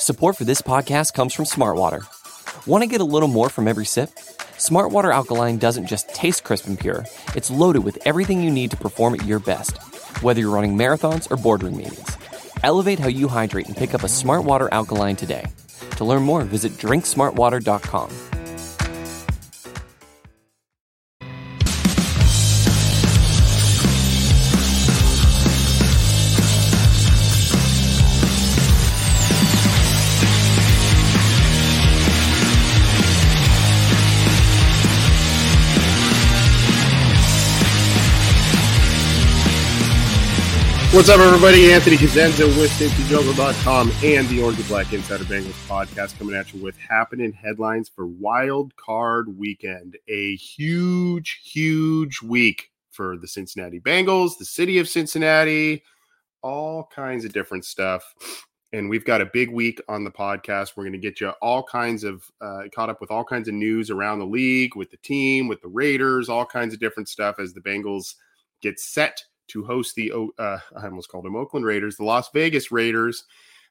Support for this podcast comes from Smartwater. Want to get a little more from every sip? Smartwater Alkaline doesn't just taste crisp and pure, it's loaded with everything you need to perform at your best, whether you're running marathons or boardroom meetings. Elevate how you hydrate and pick up a Smartwater Alkaline today. To learn more, visit drinksmartwater.com. What's up, everybody? Anthony Cosenza with CincyJungle.com and the Orange and Black Insider Bengals podcast coming at you with happening headlines for Wild Card Weekend. A huge week for the Cincinnati Bengals, the city of Cincinnati, all kinds of different stuff. And we've got a big week on the podcast. We're going to get you all kinds of caught up with all kinds of news around the league, with the team, with the Raiders, all kinds of different stuff as the Bengals get set to host the, I almost called them Oakland Raiders, the Las Vegas Raiders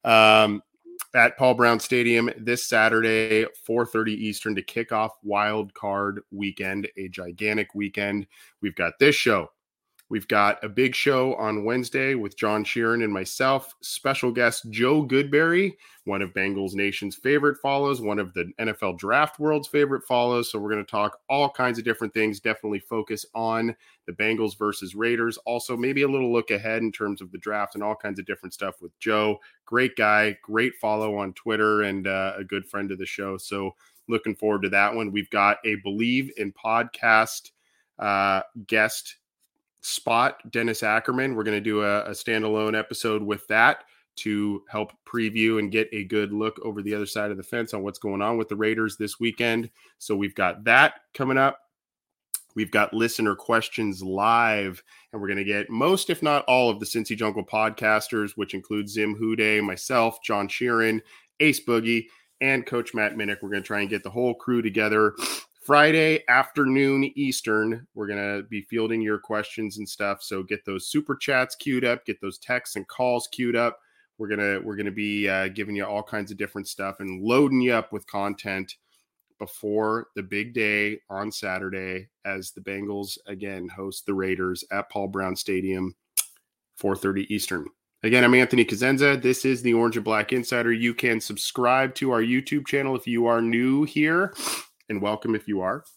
at Paul Brown Stadium this Saturday, 4:30 Eastern to kick off Wild Card Weekend, a gigantic weekend. We've got this show. We've got a big show on Wednesday with John Sheeran and myself. Special guest Joe Goodberry, one of Bengals Nation's favorite follows, one of the NFL Draft World's favorite follows. So we're going to talk all kinds of different things, definitely focus on the Bengals versus Raiders. Also, maybe a little look ahead in terms of the draft and all kinds of different stuff with Joe. Great guy, great follow on Twitter, and a good friend of the show. So looking forward to that one. We've got a Believe in Podcast guest spot, Dennis Ackerman. We're going to do a standalone episode with that to help preview and get a good look over the other side of the fence on what's going on with the Raiders this weekend. So we've got that coming up. We've got listener questions live, and we're going to get most, if not all, of the Cincy Jungle podcasters, which includes Zim Hude, myself, John Sheeran, Ace Boogie, and Coach Matt Minnick. We're going to try and get the whole crew together Friday afternoon Eastern. We're going to be fielding your questions and stuff. So get those super chats queued up, get those texts and calls queued up. We're going to be giving you all kinds of different stuff and loading you up with content before the big day on Saturday as the Bengals again host the Raiders at Paul Brown Stadium, 4:30 Eastern. Again, I'm Anthony Cosenza. This is the Orange and Black Insider. You can subscribe to our YouTube channel if you are new here. And welcome if you are.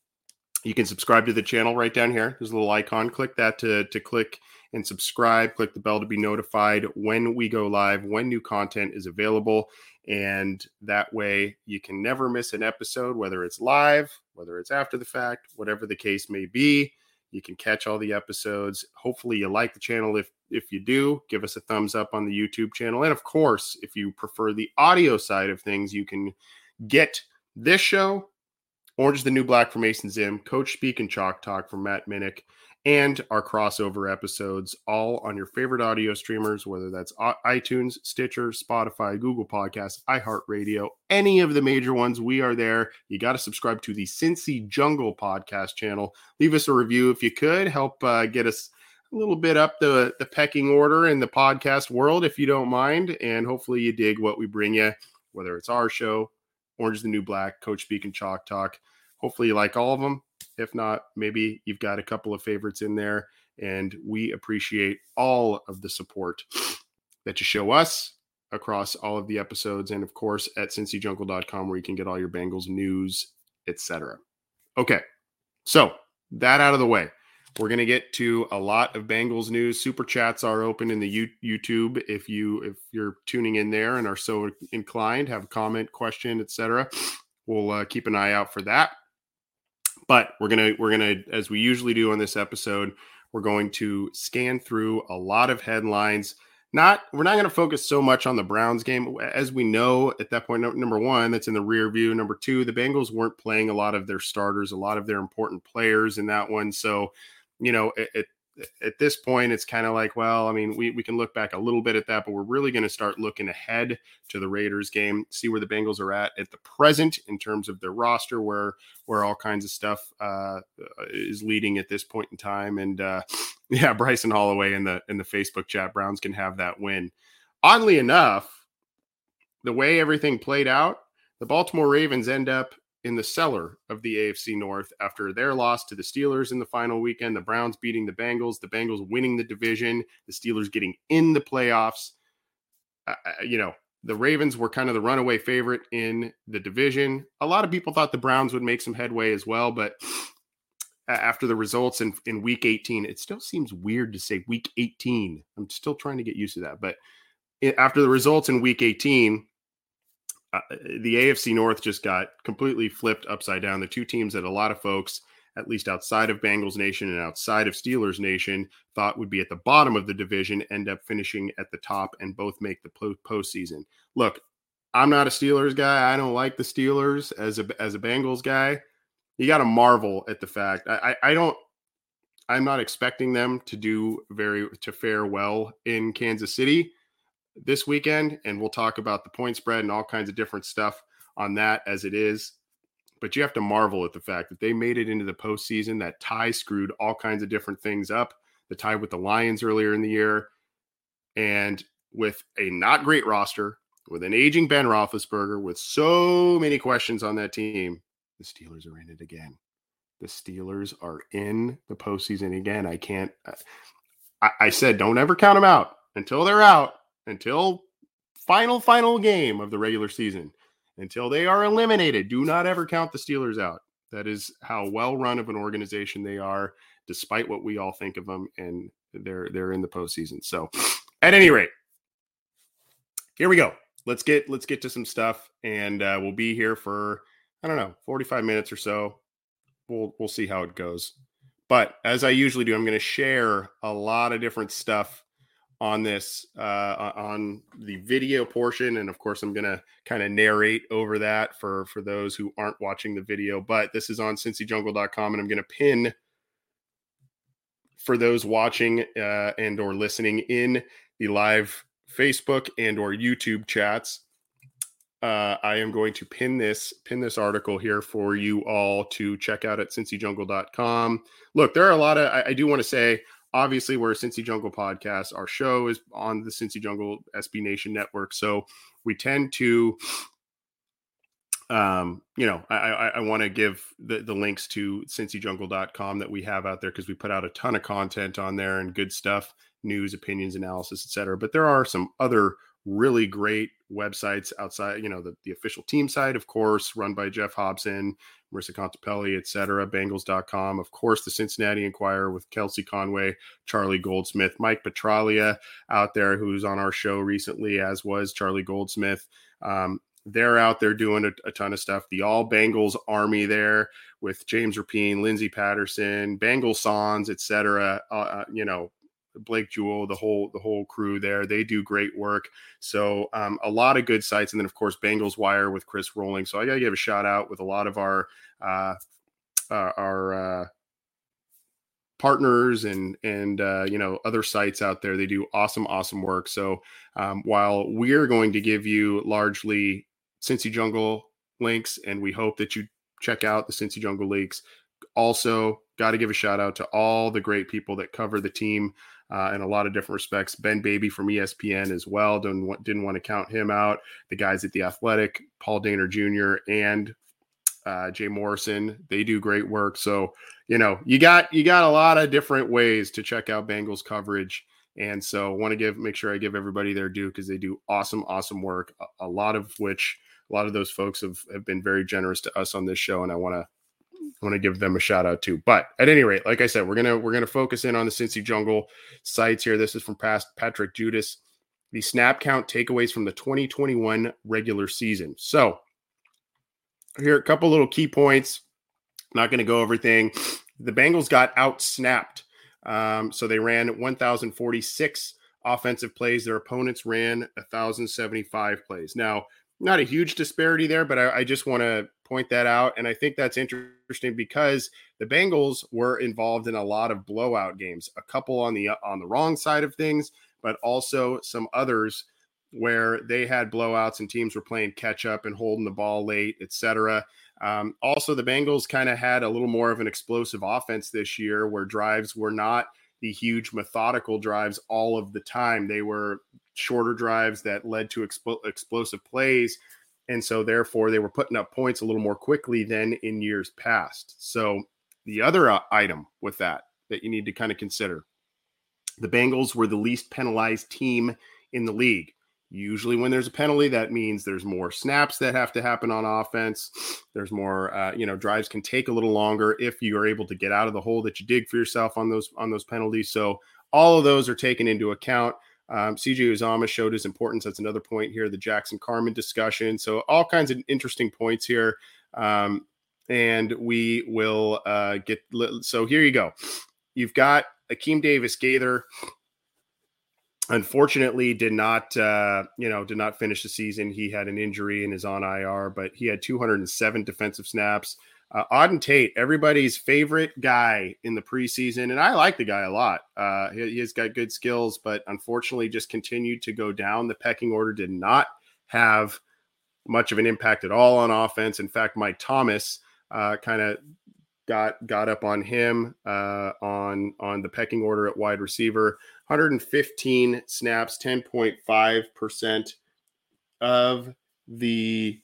You can subscribe to the channel right down here. There's a little icon. Click that to click and subscribe. Click the bell to be notified when we go live, when new content is available. And that way you can never miss an episode, whether it's live, whether it's after the fact, whatever the case may be. You can catch all the episodes. Hopefully you like the channel. If you do, give us a thumbs up on the YouTube channel. And of course, if you prefer the audio side of things, you can get this show, Orange is the New Black from Mason Zim, Coach Speak and Chalk Talk from Matt Minnick, and our crossover episodes, all on your favorite audio streamers, whether that's iTunes, Stitcher, Spotify, Google Podcasts, iHeartRadio, any of the major ones. We are there. You got to subscribe to the Cincy Jungle podcast channel. Leave us a review if you could. Help get us a little bit up the pecking order in the podcast world, if you don't mind. And hopefully you dig what we bring you, whether it's our show, Orange is the New Black, Coach Speak and Chalk Talk. Hopefully you like all of them. If not, maybe you've got a couple of favorites in there. And we appreciate all of the support that you show us across all of the episodes. And of course, at CincyJungle.com, where you can get all your Bengals news, etc. Okay, so that out of the way. We're going to get to a lot of Bengals news. Super chats are open in the YouTube. If you're tuning in there and are so inclined, have a comment, question, etc., we'll keep an eye out for that. But we're gonna, as we usually do on this episode, we're going to scan through a lot of headlines. We're not going to focus so much on the Browns game. As we know, at that point, number one, that's in the rear view. Number two, the Bengals weren't playing a lot of their starters, a lot of their important players in that one. So, at this point, it's kind of like, well, I mean, we can look back a little bit at that, but we're really going to start looking ahead to the Raiders game, see where the Bengals are at the present in terms of their roster, where all kinds of stuff is leading at this point in time. And Bryson Holloway in the Facebook chat, Browns can have that win. Oddly enough, the way everything played out, the Baltimore Ravens end up in the cellar of the AFC North after their loss to the Steelers in the final weekend, the Browns beating the Bengals winning the division, the Steelers getting in the playoffs. The Ravens were kind of the runaway favorite in the division. A lot of people thought the Browns would make some headway as well, but after the results in week 18, it still seems weird to say week 18. I'm still trying to get used to that. But after the results in week 18, the AFC North just got completely flipped upside down. The two teams that a lot of folks, at least outside of Bengals Nation and outside of Steelers Nation, thought would be at the bottom of the division, end up finishing at the top and both make the postseason. Look, I'm not a Steelers guy. I don't like the Steelers as a Bengals guy. You got to marvel at the fact. I'm not expecting them to fare well in Kansas City this weekend, and we'll talk about the point spread and all kinds of different stuff on that as it is. But you have to marvel at the fact that they made it into the postseason. That tie screwed all kinds of different things up. The tie with the Lions earlier in the year, and with a not great roster, with an aging Ben Roethlisberger, with so many questions on that team, the Steelers are in it again. The Steelers are in the postseason again. I said, don't ever count them out until they're out. Until final game of the regular season, until they are eliminated, do not ever count the Steelers out. That is how well run of an organization they are, despite what we all think of them, and they're in the postseason. So, at any rate, here we go. Let's get to some stuff, and we'll be here for 45 minutes or so. We'll see how it goes. But as I usually do, I'm going to share a lot of different stuff on this, on the video portion. And of course, I'm going to kind of narrate over that for those who aren't watching the video, but this is on cincyjungle.com, and I'm going to pin for those watching and or listening in the live Facebook and or YouTube chats. I am going to pin this article here for you all to check out at cincyjungle.com. Look, there are a lot of, I do want to say, obviously, we're a Cincy Jungle podcast. Our show is on the Cincy Jungle SB Nation network. So we tend to, I want to give the links to cincyjungle.com that we have out there, because we put out a ton of content on there and good stuff, news, opinions, analysis, etc. But there are some other really great websites outside, the official team site, of course, run by Jeff Hobson, Marissa Contepelli, etc., Bengals.com, of course, the Cincinnati Enquirer with Kelsey Conway, Charlie Goldsmith, Mike Petraglia out there, who's on our show recently, as was Charlie Goldsmith. They're out there doing a ton of stuff. The All Bengals Army there with James Rapine, Lindsey Patterson, Bengal Sans, etc., Blake Jewell, the whole crew there. They do great work. So a lot of good sites. And then, of course, Bengals Wire with Chris Rolling. So I got to give a shout out with a lot of our partners and other sites out there. They do awesome work. So while we're going to give you largely Cincy Jungle links, and we hope that you check out the Cincy Jungle links, also got to give a shout out to all the great people that cover the team in a lot of different respects. Ben Baby from ESPN as well. Didn't want to count him out. The guys at The Athletic, Paul Dehner Jr. and Jay Morrison, they do great work. So, you got a lot of different ways to check out Bengals coverage. And so want to make sure I give everybody their due, because they do awesome work. A lot of those folks have been very generous to us on this show. And I want to give them a shout out too. But at any rate, like I said, we're gonna focus in on the Cincy Jungle sites here. This is from Patrick Judas, the snap count takeaways from the 2021 regular season. So here are a couple little key points. Not going to go everything. The Bengals got out snapped. So they ran 1,046 offensive plays. Their opponents ran 1,075 plays. Now, not a huge disparity there, but I just want to point that out. And I think that's interesting because the Bengals were involved in a lot of blowout games, a couple on the wrong side of things, but also some others where they had blowouts and teams were playing catch up and holding the ball late, etc. Also, the Bengals kind of had a little more of an explosive offense this year, where drives were not the huge methodical drives all of the time. They were shorter drives that led to explosive plays. And so therefore they were putting up points a little more quickly than in years past. So the other item with that you need to kind of consider, the Bengals were the least penalized team in the league. Usually when there's a penalty, that means there's more snaps that have to happen on offense. There's more, drives can take a little longer if you are able to get out of the hole that you dig for yourself on those penalties. So all of those are taken into account. CJ Uzomah showed his importance. That's another point here, the Jackson Carman discussion. So all kinds of interesting points here. And we will so here you go. You've got Akeem Davis-Gaither. Unfortunately, did not finish the season. He had an injury and is on IR, but he had 207 defensive snaps. Auden Tate, everybody's favorite guy in the preseason, and I like the guy a lot. He's got good skills, but unfortunately just continued to go down. The pecking order did not have much of an impact at all on offense. In fact, Mike Thomas kind of got up on him on the pecking order at wide receiver. 115 snaps, 10.5% of the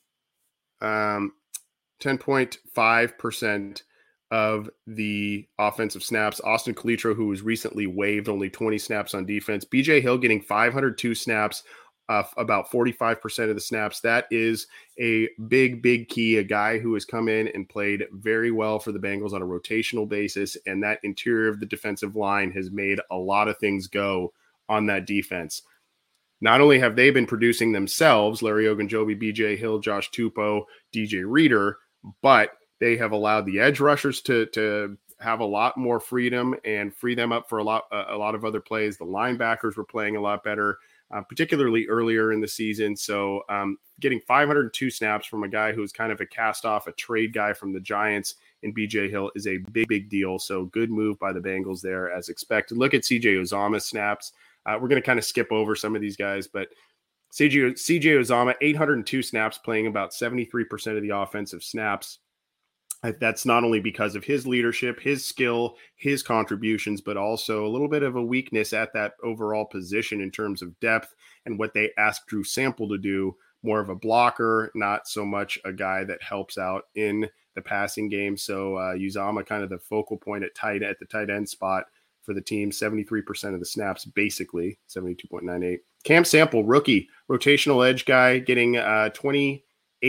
10.5% of the offensive snaps. Austin Calitro, who was recently waived, only 20 snaps on defense. BJ Hill getting 502 snaps, about 45% of the snaps. That is a big key, a guy who has come in and played very well for the Bengals on a rotational basis, and that interior of the defensive line has made a lot of things go on that defense. Not only have they been producing themselves, Larry Ogunjobi, BJ Hill, Josh Tupou, DJ Reader, but they have allowed the edge rushers to have a lot more freedom and free them up for a lot of other plays. The linebackers were playing a lot better, particularly earlier in the season. So getting 502 snaps from a guy who's kind of a cast off, a trade guy from the Giants in BJ Hill is a big deal. So good move by the Bengals there as expected. Look at CJ Uzomah's snaps. We're going to kind of skip over some of these guys, but CJ Uzomah, 802 snaps, playing about 73% of the offensive snaps. That's not only because of his leadership, his skill, his contributions, but also a little bit of a weakness at that overall position in terms of depth and what they asked Drew Sample to do, more of a blocker, not so much a guy that helps out in the passing game. So Uzomah kind of the focal point at the tight end spot for the team, 73% of the snaps, basically 72.98. Cam Sample, rookie, rotational edge guy, getting 28%,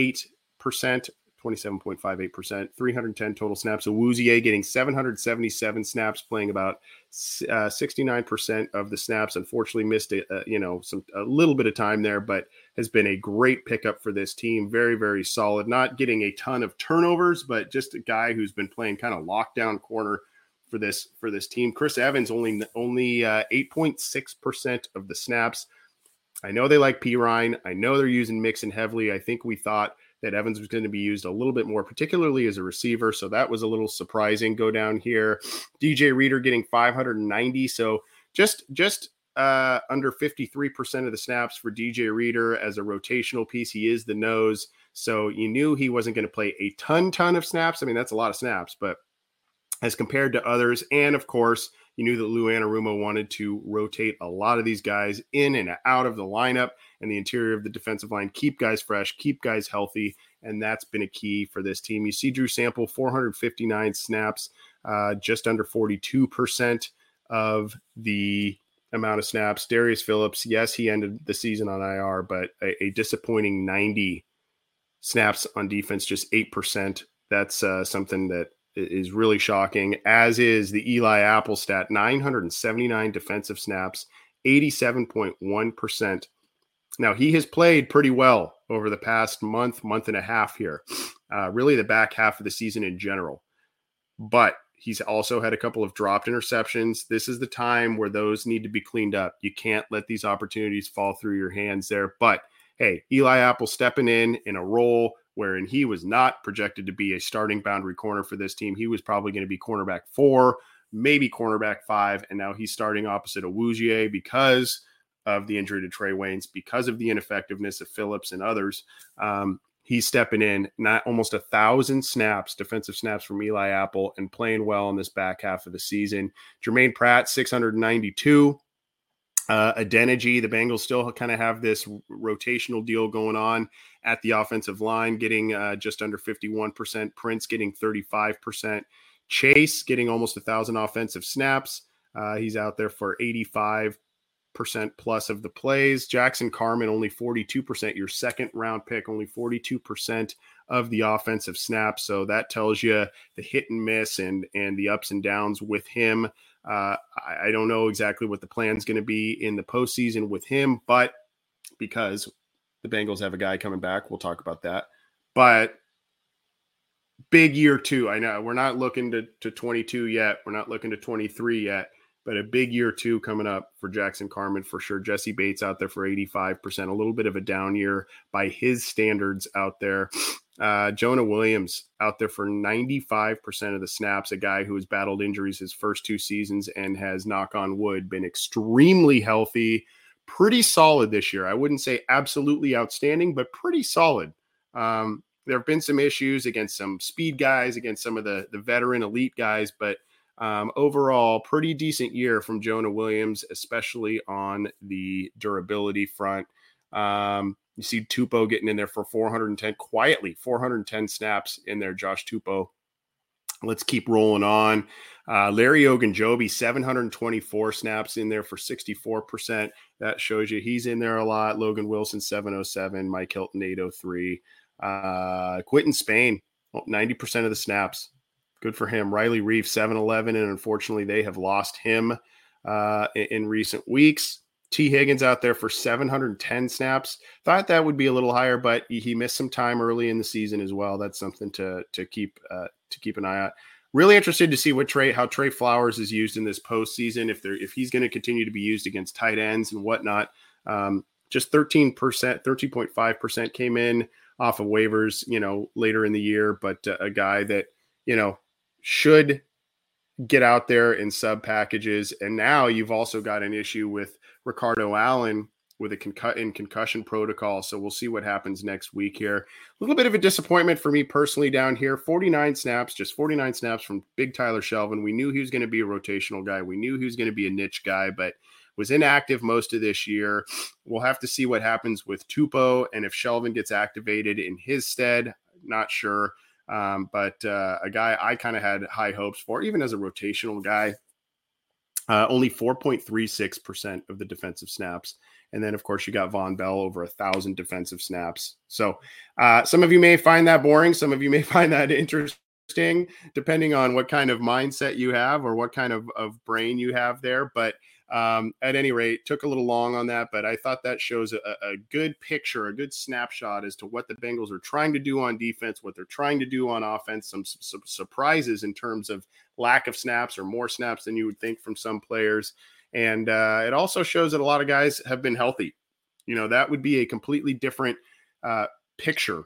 27.58%, 310 total snaps. Awuzie getting 777 snaps, playing about 69% of the snaps. Unfortunately, missed a little bit of time there, but has been a great pickup for this team. Very, very solid. Not getting a ton of turnovers, but just a guy who's been playing kind of lockdown corner for this team. Chris Evans only 8.6% of the snaps. I know they like Perine. I know they're using Mixon heavily. I think we thought that Evans was going to be used a little bit more, particularly as a receiver. So that was a little surprising. Go down here. DJ Reader getting 590. So just under 53% of the snaps for DJ Reader as a rotational piece. He is the nose. So you knew he wasn't going to play a ton of snaps. I mean, that's a lot of snaps, but as compared to others. And of course, you knew that Lou Anarumo wanted to rotate a lot of these guys in and out of the lineup and the interior of the defensive line, keep guys fresh, keep guys healthy. And that's been a key for this team. You see Drew Sample, 459 snaps, just under 42% of the amount of snaps. Darius Phillips, yes, he ended the season on IR, but a disappointing 90 snaps on defense, just 8%. That's something that is really shocking, as is the Eli Apple stat, 979 defensive snaps, 87.1%. Now, he has played pretty well over the past month and a half here, really the back half of the season in general. But he's also had a couple of dropped interceptions. This is the time where those need to be cleaned up. You can't let these opportunities fall through your hands there. But, hey, Eli Apple stepping in a role wherein he was not projected to be a starting boundary corner for this team. He was probably going to be cornerback 4, maybe cornerback 5, and now he's starting opposite Awuzie because of the injury to Trey Waynes, because of the ineffectiveness of Phillips and others. He's stepping in, not almost 1,000 snaps, defensive snaps from Eli Apple, and playing well in this back half of the season. Jermaine Pratt, 692. Adeniji, the Bengals still kind of have this rotational deal going on at the offensive line, getting just under 51%. Prince getting 35%. Chase getting almost 1,000 offensive snaps. He's out there for 85% plus of the plays. Jackson Carman, only 42%. Your second round pick, only 42% of the offensive snaps. So that tells you the hit and miss and the ups and downs with him. I don't know exactly what the plan is going to be in the postseason with him, but because the Bengals have a guy coming back, we'll talk about that. But big year 2. I know we're not looking to 22 yet. We're not looking to 23 yet, but a big year 2 coming up for Jackson Carman for sure. Jesse Bates out there for 85%, a little bit of a down year by his standards out there. Jonah Williams out there for 95% of the snaps, a guy who has battled injuries his first 2 seasons and has, knock on wood, been extremely healthy, pretty solid this year. I wouldn't say absolutely outstanding, but pretty solid. There have been some issues against some speed guys, against some of the veteran elite guys, but overall, pretty decent year from Jonah Williams, especially on the durability front. You see Tupou getting in there for 410 snaps in there, Josh Tupou. Let's keep rolling on. Larry Ogunjobi, 724 snaps in there for 64%. That shows you he's in there a lot. Logan Wilson, 707. Mike Hilton, 803. Quinton Spain, 90% of the snaps. Good for him. Riley Reef, 711, and unfortunately they have lost him in recent weeks. T. Higgins out there for 710 snaps. Thought that would be a little higher, but he missed some time early in the season as well. That's something to keep an eye out. Really interested to see how Trey Flowers is used in this postseason. If he's going to continue to be used against tight ends and whatnot. Just 13.5% came in off of waivers, later in the year, but a guy that should get out there in sub packages. And now you've also got an issue with Ricardo Allen with a concussion protocol. So we'll see what happens next week here. A little bit of a disappointment for me personally down here. 49 snaps from Big Tyler Shelvin. We knew he was going to be a rotational guy. We knew he was going to be a niche guy, but was inactive most of this year. We'll have to see what happens with Tupou and if Shelvin gets activated in his stead. Not sure. But a guy I kind of had high hopes for, even as a rotational guy. Only 4.36% of the defensive snaps. And then, of course, you got Von Bell, over 1,000 defensive snaps. So some of you may find that boring. Some of you may find that interesting, depending on what kind of mindset you have or what kind of brain you have there. But at any rate, took a little long on that, but I thought that shows a good picture, a good snapshot as to what the Bengals are trying to do on defense, what they're trying to do on offense, some surprises in terms of lack of snaps or more snaps than you would think from some players. And it also shows that a lot of guys have been healthy. That would be a completely different picture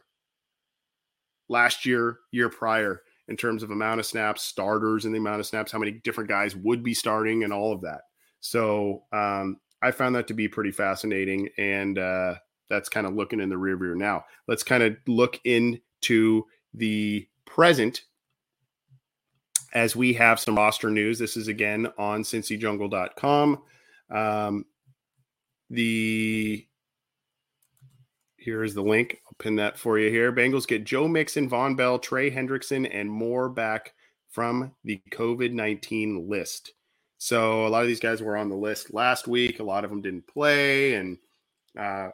last year prior in terms of amount of snaps, starters, and the amount of snaps, how many different guys would be starting and all of that. So I found that to be pretty fascinating, and that's kind of looking in the rear view now. Let's kind of look into the present as we have some roster news. This is again on CincyJungle.com. Here is the link. I'll pin that for you here. Bengals get Joe Mixon, Von Bell, Trey Hendrickson, and more back from the COVID-19 list. So a lot of these guys were on the list last week. A lot of them didn't play. And that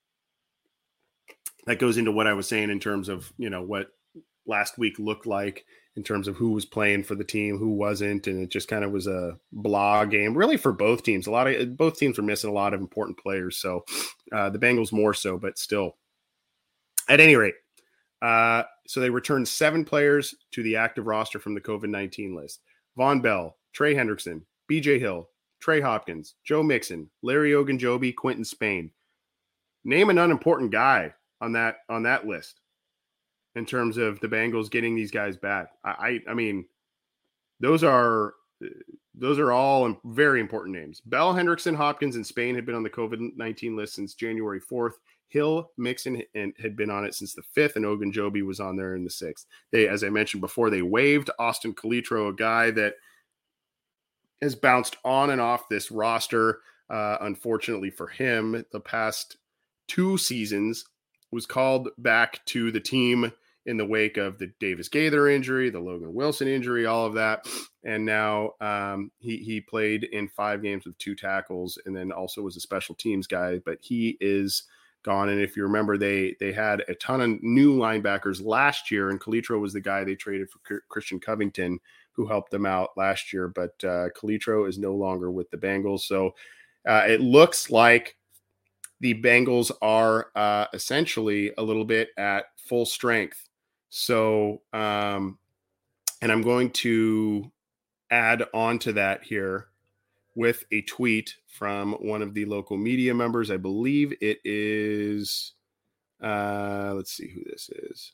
goes into what I was saying in terms of, what last week looked like in terms of who was playing for the team, who wasn't. And it just kind of was a blah game really for both teams. Both teams were missing a lot of important players. So the Bengals more so, but still at any rate. So they returned 7 players to the active roster from the COVID-19 list. Von Bell, Trey Hendrickson, BJ Hill, Trey Hopkins, Joe Mixon, Larry Ogunjobi, Quinton Spain. Name an unimportant guy on that list in terms of the Bengals getting these guys back. I mean, those are all very important names. Bell, Hendrickson, Hopkins, and Spain had been on the COVID-19 list since January 4th. Hill, Mixon had been on it since the 5th, and Ogunjobi was on there in the 6th. As I mentioned before, they waived Austin Calitro, a guy that has bounced on and off this roster. unfortunately for him, the past 2 seasons, was called back to the team in the wake of the Davis Gaither injury, the Logan Wilson injury, all of that. And now he played in 5 games with 2 tackles and then also was a special teams guy, but he is gone. And if you remember, they had a ton of new linebackers last year, and Calitro was the guy they traded for Christian Covington, who helped them out last year. But Calitro is no longer with the Bengals. So it looks like the Bengals are essentially a little bit at full strength. So, and I'm going to add on to that here with a tweet from one of the local media members. I believe it is, let's see who this is.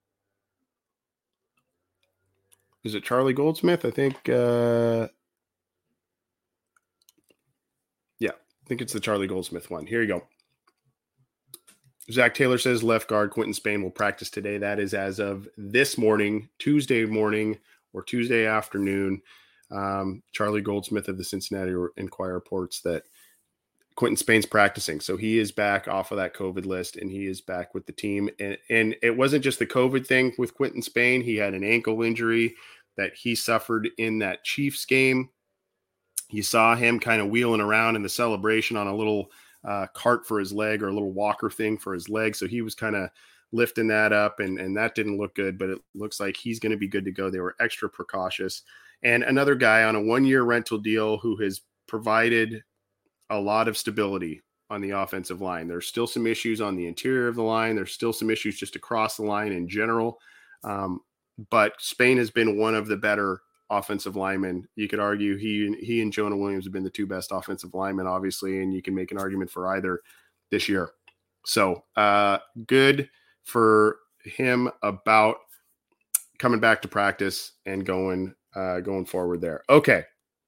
Is it Charlie Goldsmith? I think, yeah, I think it's the Charlie Goldsmith one. Here you go. Zach Taylor says left guard Quinton Spain will practice today. That is as of this morning, Tuesday morning or Tuesday afternoon. Charlie Goldsmith of the Cincinnati Enquirer reports that Quinton Spain's practicing. So he is back off of that COVID list and he is back with the team. And it wasn't just the COVID thing with Quinton Spain. He had an ankle injury that he suffered in that Chiefs game. You saw him kind of wheeling around in the celebration on a little cart for his leg, or a little walker thing for his leg. So he was kind of lifting that up and that didn't look good, but it looks like he's going to be good to go. They were extra precautious. And another guy on a 1-year rental deal who has provided a lot of stability on the offensive line. There's still some issues on the interior of the line. There's still some issues just across the line in general. But Spain has been one of the better offensive linemen. You could argue he and Jonah Williams have been the 2 best offensive linemen, obviously, and you can make an argument for either this year. So good for him about coming back to practice and going forward there. Okay.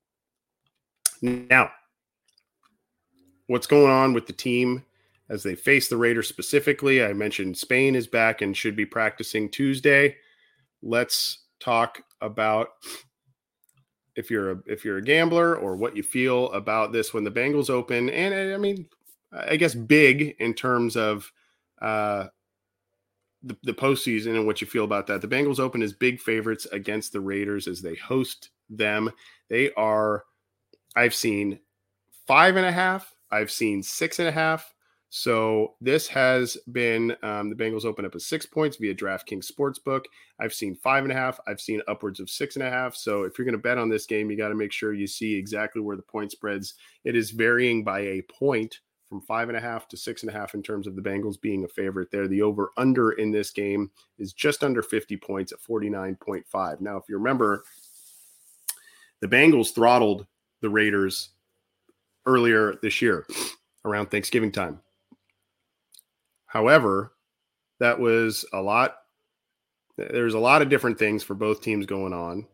Now, what's going on with the team as they face the Raiders specifically? I mentioned Spain is back and should be practicing Tuesday. Let's talk about if you're a gambler or what you feel about this when the Bengals open. And I mean, I guess big in terms of the postseason and what you feel about that. The Bengals open as big favorites against the Raiders as they host them. They are, I've seen 5.5. I've seen 6.5. So this has been the Bengals open up as 6 points via DraftKings Sportsbook. I've seen 5.5. I've seen upwards of 6.5. So if you're going to bet on this game, you got to make sure you see exactly where the point spreads. It is varying by a point from 5.5 to 6.5 in terms of the Bengals being a favorite there. The over-under in this game is just under 50 points at 49.5. Now, if you remember, the Bengals throttled the Raiders earlier this year around Thanksgiving time. However, that was a lot. There's a lot of different things for both teams going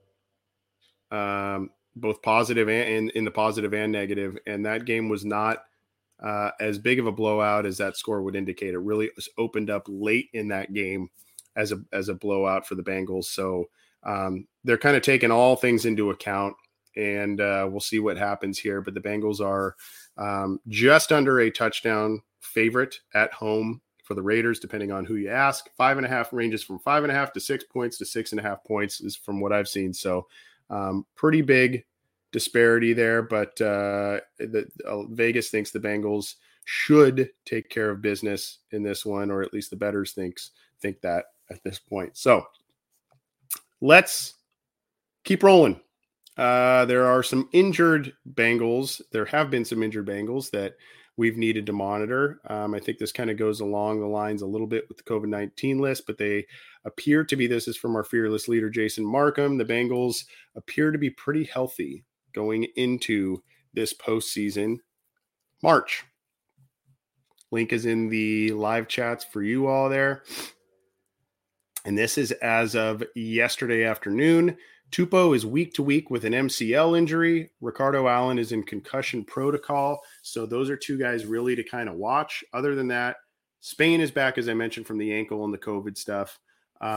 on, both positive and in the positive and negative. And that game was not as big of a blowout as that score would indicate. It really was opened up late in that game as a blowout for the Bengals. So they're kind of taking all things into account, and we'll see what happens here. But the Bengals are just under a touchdown favorite at home for the Raiders, depending on who you ask. 5.5 ranges from 5.5 to 6 points to 6.5 points is from what I've seen. So pretty big disparity there, but Vegas thinks the Bengals should take care of business in this one, or at least the bettors think that at this point. So let's keep rolling. There are some injured Bengals. There have been some injured Bengals that we've needed to monitor. I think this kind of goes along the lines a little bit with the COVID-19 list, but they appear to be, this is from our fearless leader, Jason Markham. The Bengals appear to be pretty healthy going into this postseason March. Link is in the live chats for you all there. And this is as of yesterday afternoon. Tupou is week to week with an MCL injury. Ricardo Allen is in concussion protocol. So those are 2 guys really to kind of watch. Other than that, Spain is back, as I mentioned, from the ankle and the COVID stuff.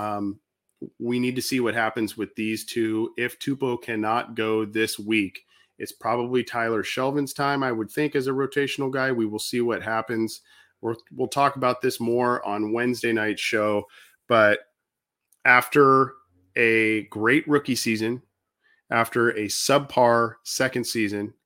We need to see what happens with these 2. If Tupou cannot go this week, It's probably Tyler Shelvin's time, I would think, as a rotational guy. We will see what happens. We'll talk about this more on Wednesday night's show. But after a great rookie season, after a subpar second season,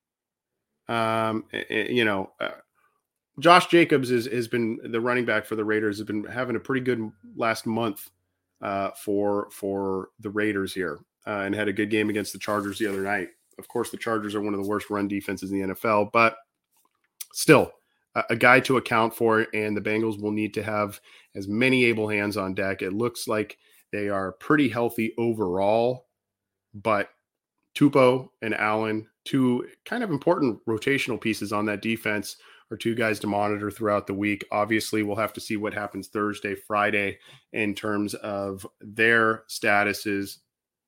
Josh Jacobs has been the running back for the Raiders, has been having a pretty good last month for the Raiders here, and had a good game against the Chargers the other night. Of course, the Chargers are one of the worst run defenses in the NFL, but still a guy to account for, and the Bengals will need to have as many able hands on deck. It looks like they are pretty healthy overall, but Tupou and Allen, two kind of important rotational pieces on that defense, are two guys to monitor throughout the week. Obviously, we'll have to see what happens Thursday, Friday in terms of their statuses,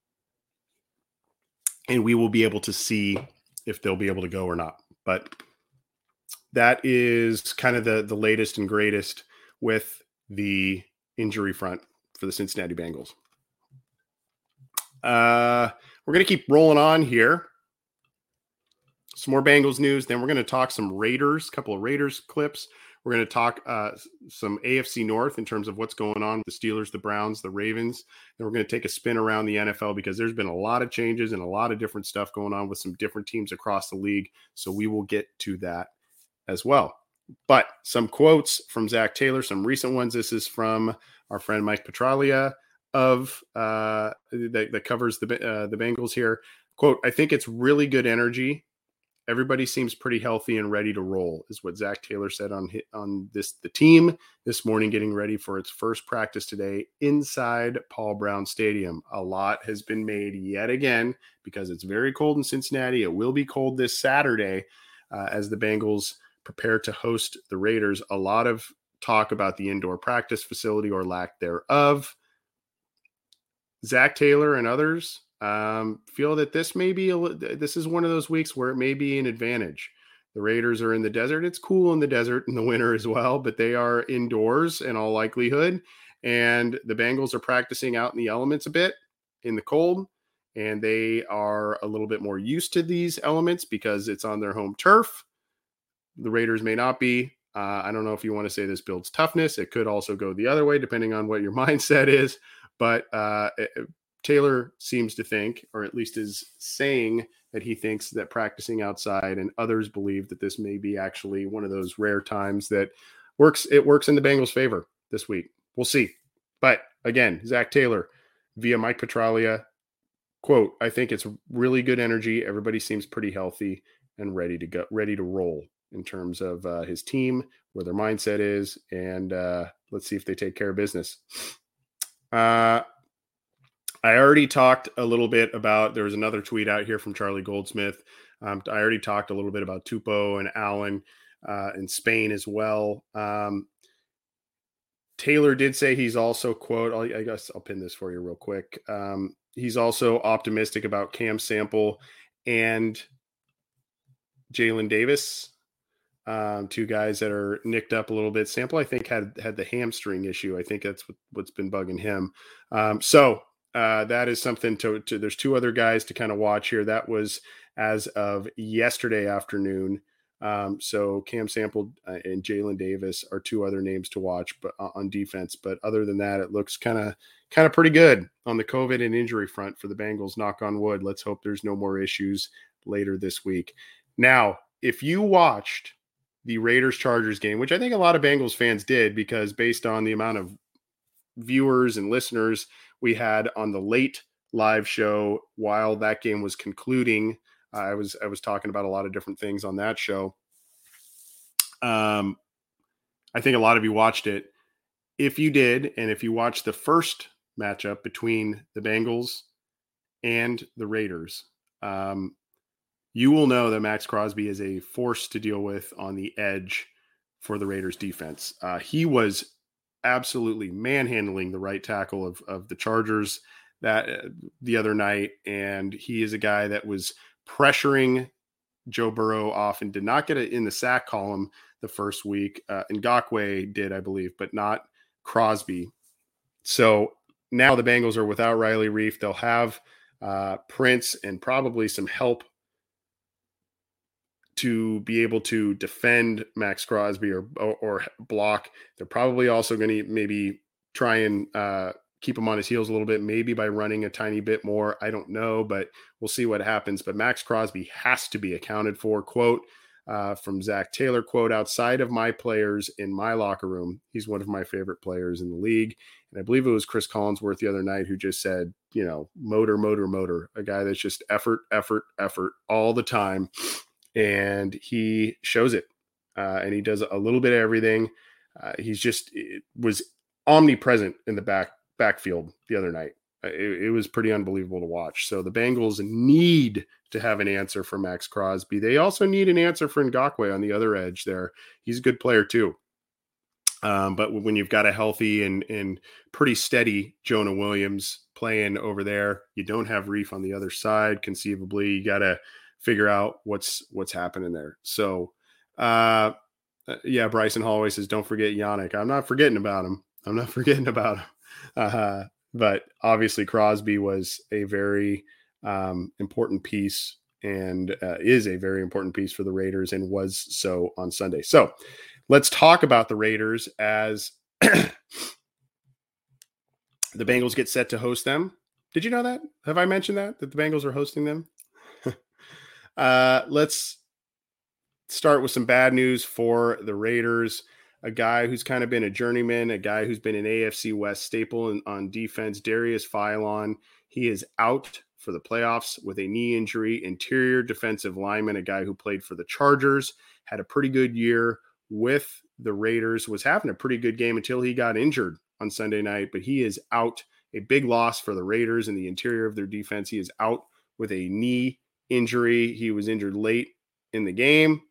and we will be able to see if they'll be able to go or not. But that is kind of the latest and greatest with the injury front for the Cincinnati Bengals. We're going to keep rolling on here. Some more Bengals news. Then we're going to talk some Raiders, a couple of Raiders clips. We're going to talk some AFC North in terms of what's going on with the Steelers, the Browns, the Ravens. Then we're going to take a spin around the NFL because there's been a lot of changes and a lot of different stuff going on with some different teams across the league. So we will get to that as well. But some quotes from Zach Taylor, some recent ones. This is from our friend Mike Petraglia of that covers the Bengals here. Quote, "I think it's really good energy. Everybody seems pretty healthy and ready to roll," is what Zach Taylor said on the team this morning, getting ready for its first practice today inside Paul Brown Stadium. A lot has been made yet again because it's very cold in Cincinnati. It will be cold this Saturday as the Bengals prepare to host the Raiders. A lot of talk about the indoor practice facility or lack thereof. Zach Taylor and others feel that this is one of those weeks where it may be an advantage. The Raiders are in the desert. It's cool in the desert in the winter as well, but they are indoors in all likelihood. And the Bengals are practicing out in the elements a bit in the cold, and they are a little bit more used to these elements because it's on their home turf. The Raiders may not be. I don't know if you want to say this builds toughness. It could also go the other way, depending on what your mindset is. But Taylor seems to think, or at least is saying, that he thinks that practicing outside, and others believe that this may be actually one of those rare times that it works in the Bengals' favor this week. We'll see. But again, Zach Taylor via Mike Petraglia, quote, "I think it's really good energy. Everybody seems pretty healthy and ready to go, ready to roll in terms of his team, where their mindset is, and let's see if they take care of business." I already talked a little bit about, there was another tweet out here from Charlie Goldsmith. I already talked a little bit about Tupou and Allen in Spain as well. Taylor did say he's also, quote, I guess I'll pin this for you real quick. He's also optimistic about Cam Sample and Jalen Davis, two guys that are nicked up a little bit. Sample, I think, had the hamstring issue. I think that's what's been bugging him. So that is something to there's two other guys to kind of watch here. That was as of yesterday afternoon. So Cam Sample and Jalen Davis are two other names to watch, but on defense. But other than that, it looks kind of pretty good on the COVID and injury front for the Bengals. Knock on wood. Let's hope there's no more issues later this week. Now, if you watched the Raiders-Chargers game, which I think a lot of Bengals fans did, because based on the amount of viewers and listeners we had on the late live show while that game was concluding, I was talking about a lot of different things on that show. I think a lot of you watched it. If you did, and if you watched the first matchup between the Bengals and the Raiders, you will know that Max Crosby is a force to deal with on the edge for the Raiders defense. He was absolutely manhandling the right tackle of the Chargers that the other night. And he is a guy that was pressuring Joe Burrow off and did not get it in the sack column the first week. Ngakoue did, I believe, but not Crosby. So now the Bengals are without Riley Reiff. They'll have Prince and probably some help to be able to defend Max Crosby or block. They're probably also going to maybe try and keep him on his heels a little bit, maybe by running a tiny bit more. I don't know, but we'll see what happens. But Max Crosby has to be accounted for. Quote from Zach Taylor, quote, outside of my players in my locker room, he's one of my favorite players in the league. And I believe it was Chris Collinsworth the other night who just said, motor, a guy that's just effort all the time. And he shows it. And he does a little bit of everything. It was omnipresent in the backfield the other night. It was pretty unbelievable to watch. So the Bengals need to have an answer for Max Crosby. They also need an answer for Ngakoue on the other edge there. He's a good player too. But when you've got a healthy and pretty steady Jonah Williams playing over there, you don't have Reef on the other side. Conceivably, you got to figure out what's happening there. So, Bryson Holloway says, don't forget Yannick. I'm not forgetting about him. But obviously Crosby was a very important piece and is a very important piece for the Raiders and was so on Sunday. So let's talk about the Raiders as the Bengals get set to host them. Did you know that? Have I mentioned that the Bengals are hosting them? Let's start with some bad news for the Raiders. A guy who's kind of been a journeyman, a guy who's been an AFC West staple on defense, Darius Philon. He is out for the playoffs with a knee injury. Interior defensive lineman, a guy who played for the Chargers, had a pretty good year with the Raiders, was having a pretty good game until he got injured on Sunday night, but he is out. A big loss for the Raiders in the interior of their defense. He is out with a knee injury. He was injured late in the game.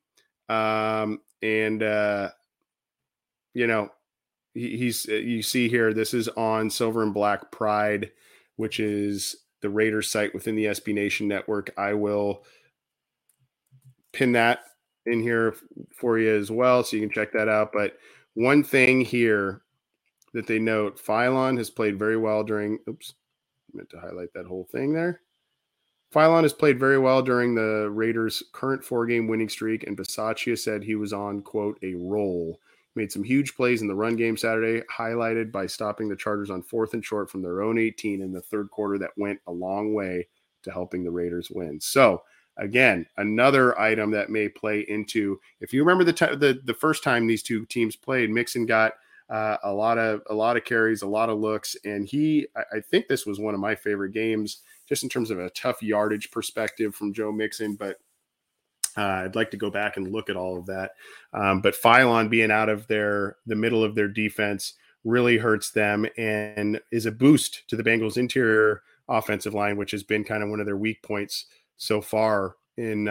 You see here, this is on Silver and Black Pride, which is the Raiders site within the SB Nation network. I will pin that in here for you as well, so you can check that out. But one thing here that they note, Philon has played very well during, meant to highlight that whole thing there. Philon has played very well during the Raiders' current 4-game winning streak, and Bisaccia said he was on, quote, a roll. Made some huge plays in the run game Saturday, highlighted by stopping the Chargers on 4th and short from their own 18 in the third quarter. That went a long way to helping the Raiders win. So, again, another item that may play into, if you remember the first time these two teams played, Mixon got a lot of carries, a lot of looks, and I think this was one of my favorite games, just in terms of a tough yardage perspective from Joe Mixon, but I'd like to go back and look at all of that. But Philon being out of the middle of their defense really hurts them and is a boost to the Bengals' interior offensive line, which has been kind of one of their weak points so far in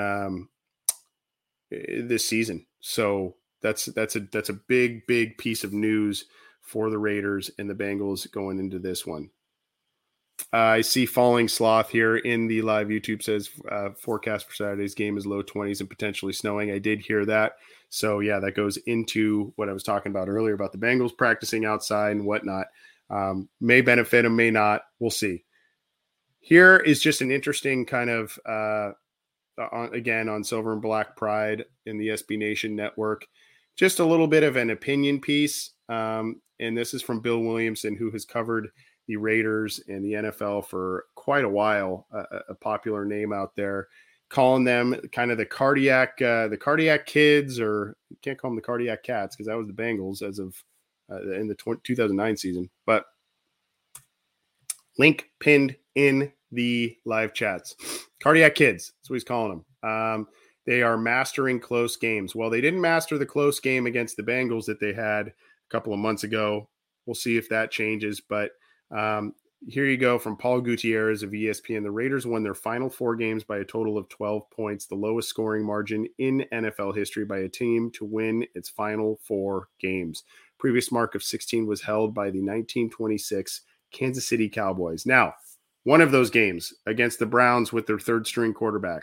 this season. So that's a big piece of news for the Raiders and the Bengals going into this one. I see Falling Sloth here in the live YouTube says forecast for Saturday's game is low 20s and potentially snowing. I did hear that. So, yeah, that goes into what I was talking about earlier about the Bengals practicing outside and whatnot. May benefit them, may not. We'll see. Here is just an interesting kind of, on Silver and Black Pride in the SB Nation network, just a little bit of an opinion piece. And this is from Bill Williamson, who has covered the Raiders and the NFL for quite a while, a popular name out there, calling them kind of the cardiac kids, or you can't call them the cardiac cats because that was the Bengals as of in the 2009 season. But link pinned in the live chats. Cardiac kids, that's what he's calling them. They are mastering close games. Well, they didn't master the close game against the Bengals that they had a couple of months ago. We'll see if that changes, but here you go from Paul Gutierrez of ESPN. The Raiders won their final 4 games by a total of 12 points, the lowest scoring margin in NFL history by a team to win its final 4 games. Previous mark of 16 was held by the 1926 Kansas City Cowboys. Now, one of those games against the Browns with their third string quarterback.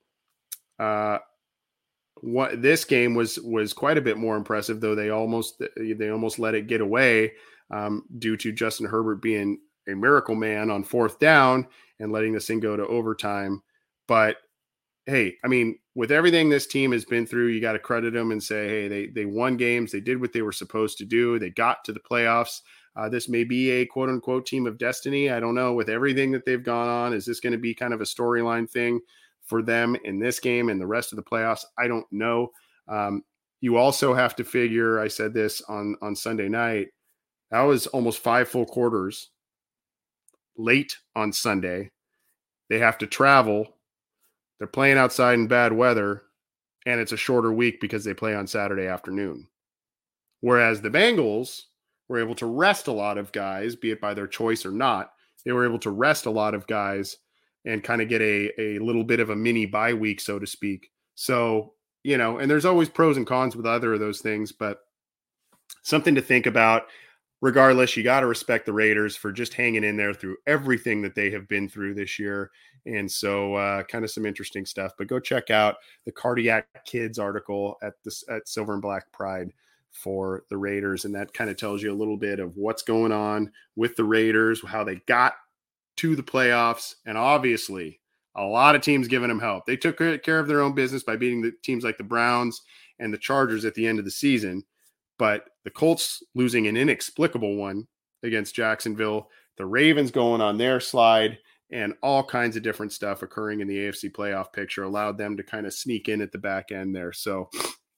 This game was quite a bit more impressive, though they almost let it get away due to Justin Herbert being a miracle man on 4th down and letting this thing go to overtime. But hey, I mean, with everything this team has been through, you got to credit them and say, hey, they won games. They did what they were supposed to do. They got to the playoffs. This may be a quote unquote team of destiny. I don't know. With everything that they've gone on, is this going to be kind of a storyline thing for them in this game and the rest of the playoffs? I don't know. You also have to figure, I said this on Sunday night, that was almost 5 full quarters late on Sunday. They have to travel. They're playing outside in bad weather, and it's a shorter week because they play on Saturday afternoon. Whereas the Bengals were able to rest a lot of guys, be it by their choice or not. They were able to rest a lot of guys and kind of get a little bit of a mini bye week, so to speak. So, and there's always pros and cons with either of those things, but something to think about. Regardless, you got to respect the Raiders for just hanging in there through everything that they have been through this year. And so kind of some interesting stuff. But go check out the Cardiac Kids article at Silver and Black Pride for the Raiders. And that kind of tells you a little bit of what's going on with the Raiders, how they got to the playoffs. And obviously, a lot of teams giving them help. They took care of their own business by beating the teams like the Browns and the Chargers at the end of the season. But the Colts losing an inexplicable one against Jacksonville, the Ravens going on their slide, and all kinds of different stuff occurring in the AFC playoff picture allowed them to kind of sneak in at the back end there. So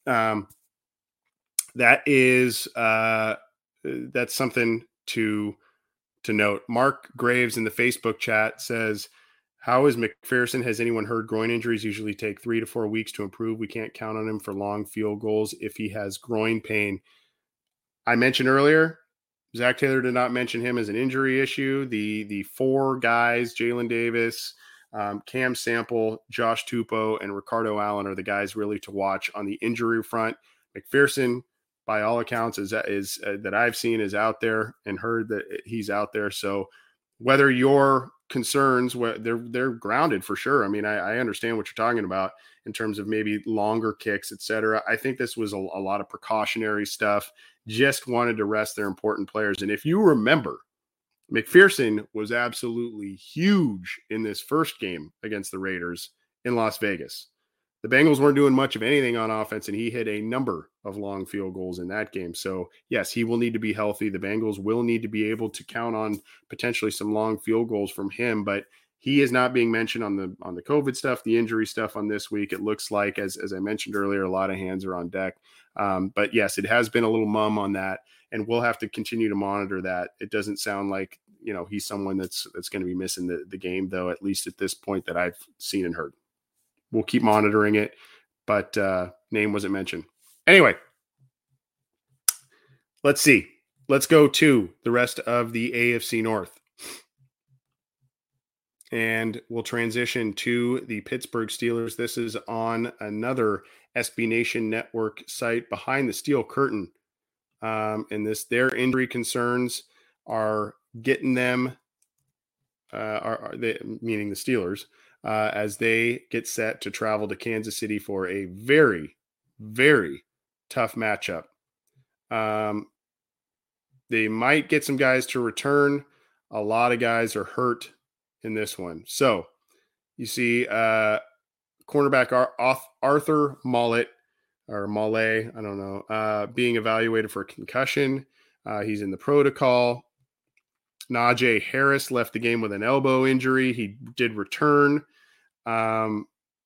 that is that's something to note. Mark Graves in the Facebook chat says, how is McPherson? Has anyone heard groin injuries usually take 3 to 4 weeks to improve? We can't count on him for long field goals if he has groin pain. I mentioned earlier, Zach Taylor did not mention him as an injury issue. The 4 guys, Jalen Davis, Cam Sample, Josh Tupou, and Ricardo Allen are the guys really to watch on the injury front. McPherson, by all accounts, is that I've seen, is out there and heard that he's out there. So whether your concerns, they're grounded for sure. I mean, I understand what you're talking about in terms of maybe longer kicks, etc. I think this was a lot of precautionary stuff. Just wanted to rest their important players. And if you remember, McPherson was absolutely huge in this first game against the Raiders in Las Vegas. The Bengals weren't doing much of anything on offense, and he hit a number of long field goals in that game. So, yes, he will need to be healthy. The Bengals will need to be able to count on potentially some long field goals from him, but he is not being mentioned on the COVID stuff, the injury stuff on this week. It looks like, as I mentioned earlier, a lot of hands are on deck. But, yes, it has been a little mum on that, and we'll have to continue to monitor that. It doesn't sound like, he's someone that's going to be missing the game, though, at least at this point that I've seen and heard. We'll keep monitoring it, but name wasn't mentioned. Anyway, let's see. Let's go to the rest of the AFC North. And we'll transition to the Pittsburgh Steelers. This is on another SB Nation Network site, Behind the Steel Curtain. And their injury concerns are getting them, meaning the Steelers, as they get set to travel to Kansas City for a very, very tough matchup. They might get some guys to return. A lot of guys are hurt in this one. So you see cornerback Arthur Maulet, I don't know, being evaluated for a concussion. He's in the protocol. Najee Harris left the game with an elbow injury. He did return. Robert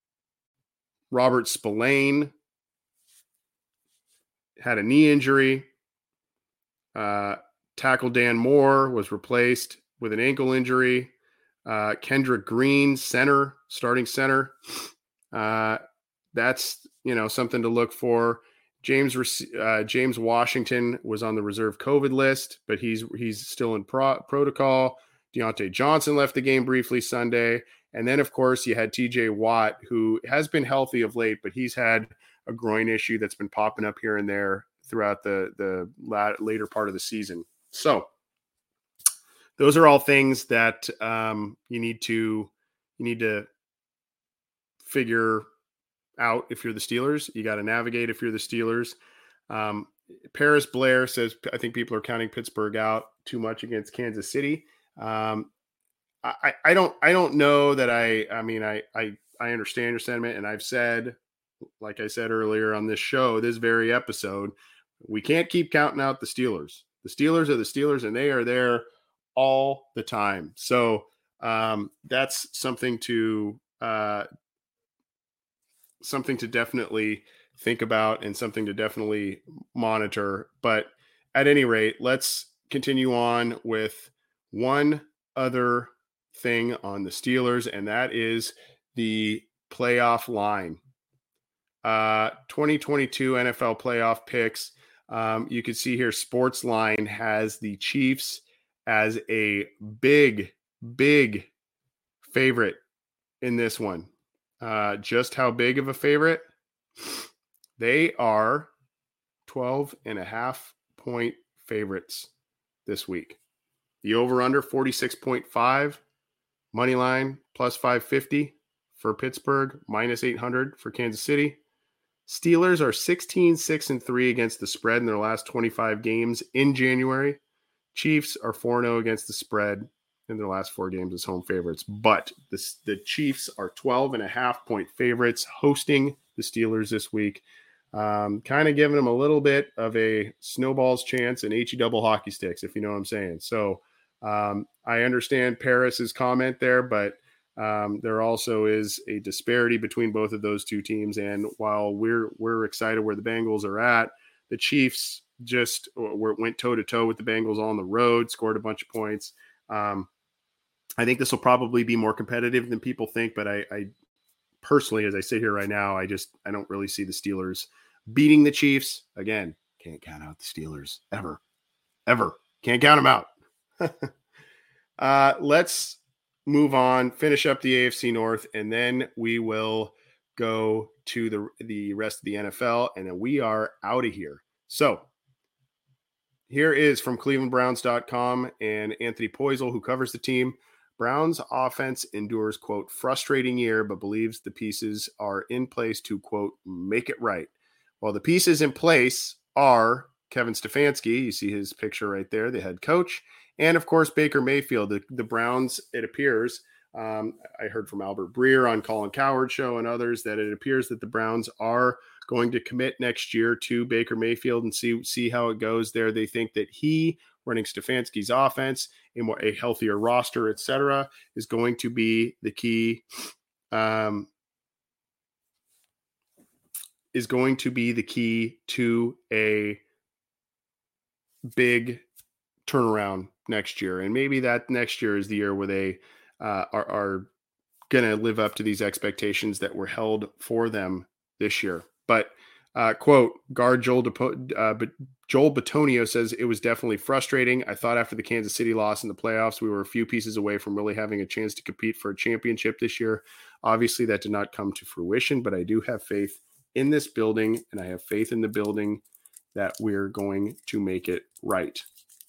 Spillane had a knee injury. Tackle Dan Moore was replaced with an ankle injury. Kendrick Green, starting center. That's, something to look for. James Washington was on the reserve COVID list, but he's still in protocol. Deontay Johnson left the game briefly Sunday. And then, of course, you had TJ Watt, who has been healthy of late, but he's had a groin issue that's been popping up here and there throughout the later part of the season. So those are all things that you need to figure out if you're the Steelers. You got to navigate if you're the Steelers. Paris Blair says, I think people are counting Pittsburgh out too much against Kansas City. I don't know that I I understand your sentiment. And I've said, like I said earlier on this show, this very episode, we can't keep counting out the Steelers. The Steelers are the Steelers, and they are there all the time. So that's something to definitely think about and something to definitely monitor. But at any rate, let's continue on with one other thing on the Steelers, and that is the playoff line. 2022 NFL playoff picks. You can see here Sportsline has the Chiefs as a big favorite in this one. Just how big of a favorite? They are 12.5-point favorites this week. The over-under 46.5, money line plus 550 for Pittsburgh, minus 800 for Kansas City. Steelers are 16-6-3 against the spread in their last 25 games in January. Chiefs are 4-0 against the spread in their last 4 games as home favorites. But the Chiefs are 12.5-point favorites hosting the Steelers this week. Kind of giving them a little bit of a snowball's chance and HE double hockey sticks, if you know what I'm saying. So I understand Paris's comment there, but there also is a disparity between both of those two teams. And while we're excited where the Bengals are at, the Chiefs just went toe-to-toe with the Bengals on the road, scored a bunch of points. I think this will probably be more competitive than people think, but I personally, as I sit here right now, I don't really see the Steelers beating the Chiefs. Again, can't count out the Steelers ever. Can't count them out. Let's move on, finish up the AFC North, and then we will go to the rest of the NFL, and then we are out of here. So here is from clevelandbrowns.com and Anthony Poisel, who covers the team. Browns offense endures, quote, frustrating year, but believes the pieces are in place to, quote, make it right. Well, the pieces in place are Kevin Stefanski. You see his picture right there, the head coach. And, of course, Baker Mayfield. The Browns, it appears, I heard from Albert Breer on Colin Cowherd's show and others that it appears that the Browns are going to commit next year to Baker Mayfield and see how it goes there. They think that he, running Stefanski's offense, a healthier roster, etc., is going to be the key. Is going to be the key to a big turnaround next year. And maybe that next year is the year where they are going to live up to these expectations that were held for them this year. But, quote, guard Joel Bitonio says, it was definitely frustrating. I thought after the Kansas City loss in the playoffs, we were a few pieces away from really having a chance to compete for a championship this year. Obviously, that did not come to fruition, but I do have faith in this building, and I have faith in the building that we're going to make it right.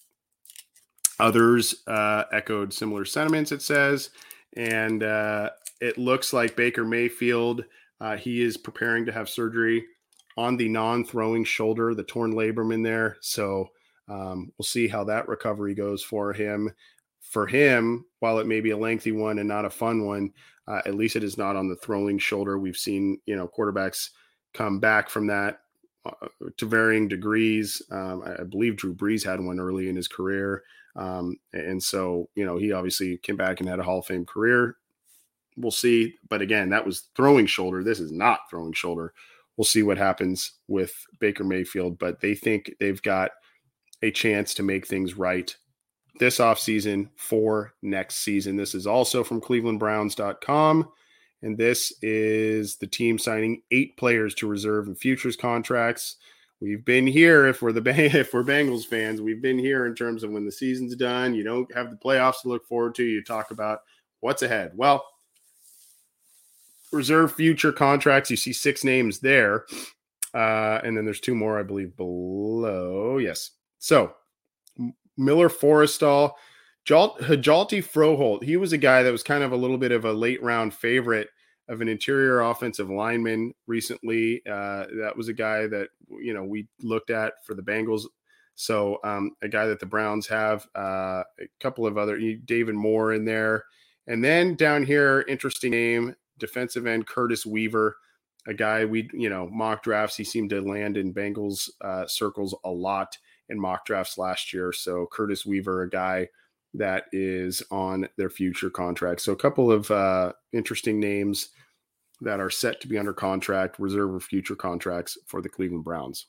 Others echoed similar sentiments, it says, and it looks like Baker Mayfield, he is preparing to have surgery on the non-throwing shoulder, the torn labrum in there. So we'll see how that recovery goes for him. For him, while it may be a lengthy one and not a fun one, at least it is not on the throwing shoulder. We've seen, quarterbacks come back from that to varying degrees. I believe Drew Brees had one early in his career. And so, he obviously came back and had a Hall of Fame career. We'll see. But again, that was throwing shoulder. This is not throwing shoulder. We'll see what happens with Baker Mayfield, but they think they've got a chance to make things right this offseason for next season. This is also from clevelandbrowns.com, and this is the team signing 8 players to reserve and futures contracts. We've been here, if we're Bengals fans, we've been here in terms of when the season's done, you don't have the playoffs to look forward to. You talk about what's ahead. Well, reserve future contracts, you see 6 names there. And then there's 2 more, I believe, below. Yes. So Miller Forrestal, Hajalti Froholt. He was a guy that was kind of a little bit of a late round favorite of an interior offensive lineman recently. That was a guy that, we looked at for the Bengals. So a guy that the Browns have, a couple of other, David Moore in there. And then down here, interesting name, defensive end, Curtis Weaver, a guy mock drafts. He seemed to land in Bengals circles a lot in mock drafts last year. So Curtis Weaver, a guy that is on their future contract. So a couple of interesting names that are set to be under contract, reserve or future contracts for the Cleveland Browns.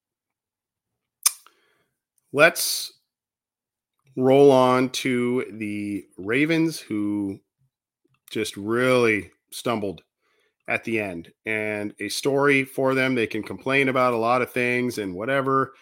Let's roll on to the Ravens, who just really stumbled at the end. And a story for them. They can complain about a lot of things and whatever.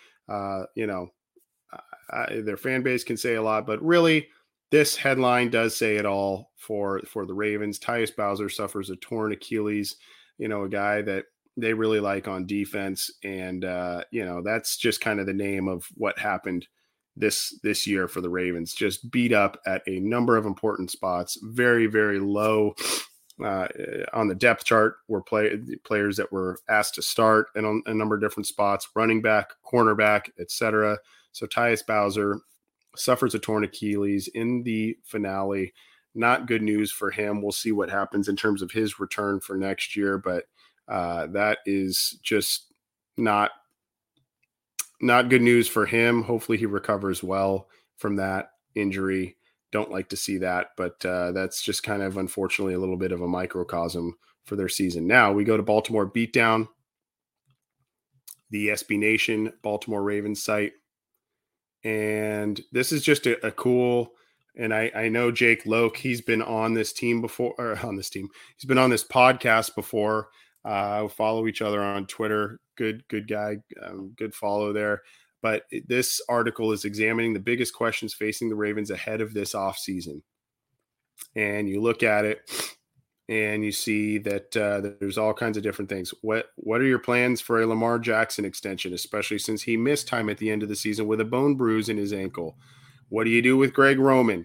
Their fan base can say a lot, but really, this headline does say it all for the Ravens. Tyus Bowser suffers a torn Achilles, a guy that they really like on defense. And, that's just kind of the name of what happened this year for the Ravens. Just beat up at a number of important spots, very, very low on the depth chart were players that were asked to start and on a number of different spots, running back, cornerback, etc. So Tyus Bowser suffers a torn Achilles in the finale. Not good news for him. We'll see what happens in terms of his return for next year, but that is just not good news for him. Hopefully he recovers well from that injury. Don't like to see that, but that's just kind of unfortunately a little bit of a microcosm for their season. Now we go to Baltimore Beatdown, the SB Nation Baltimore Ravens site. And this is just a cool, and I know Jake Loke, he's been on this team before, he's been on this podcast before. Follow each other on Twitter. Good guy, good follow there. But this article is examining the biggest questions facing the Ravens ahead of this offseason. And you look at it and you see that there's all kinds of different things. What are your plans for a Lamar Jackson extension, especially since he missed time at the end of the season with a bone bruise in his ankle? What do you do with Greg Roman?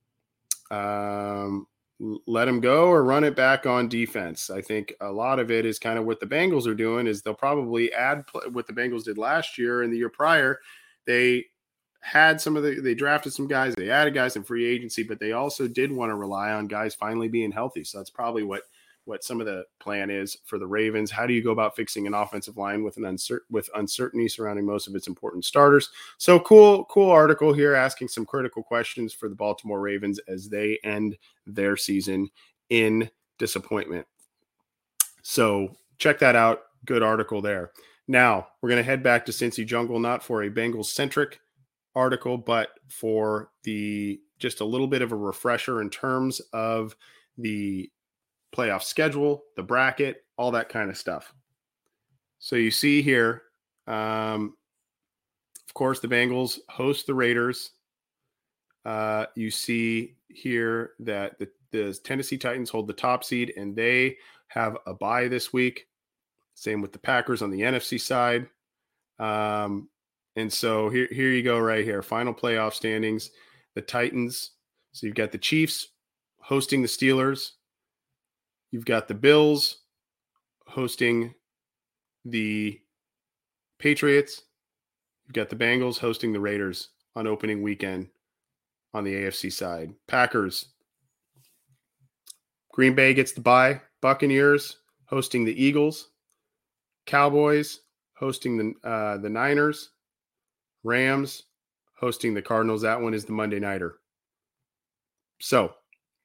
Let him go or run it back on defense? I think a lot of it is kind of what the Bengals are doing is they'll probably add what the Bengals did last year and the year prior. They had they drafted some guys, they added guys in free agency, but they also did want to rely on guys finally being healthy. So that's probably what some of the plan is for the Ravens. How do you go about fixing an offensive line with uncertainty surrounding most of its important starters? So cool article here asking some critical questions for the Baltimore Ravens as they end their season in disappointment. So check that out. Good article there. Now we're going to head back to Cincy Jungle, not for a Bengals-centric article, but for just a little bit of a refresher in terms of the playoff schedule, the bracket, all that kind of stuff. So you see here, of course, the Bengals host the Raiders. You see here that the Tennessee Titans hold the top seed, and they have a bye this week. Same with the Packers on the NFC side. And so here you go right here. Final playoff standings. The Titans. So you've got the Chiefs hosting the Steelers. You've got the Bills hosting the Patriots. You've got the Bengals hosting the Raiders on opening weekend on the AFC side. Packers. Green Bay gets the bye. Buccaneers hosting the Eagles. Cowboys hosting the Niners. Rams hosting the Cardinals. That one is the Monday nighter. So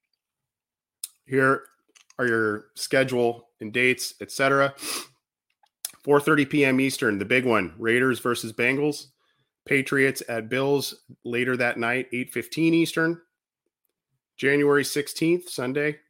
here are your schedule and dates, etc. 4:30 p.m. Eastern, the big one, Raiders versus Bengals. Patriots at Bills later that night, 8:15 Eastern. January 16th, Sunday,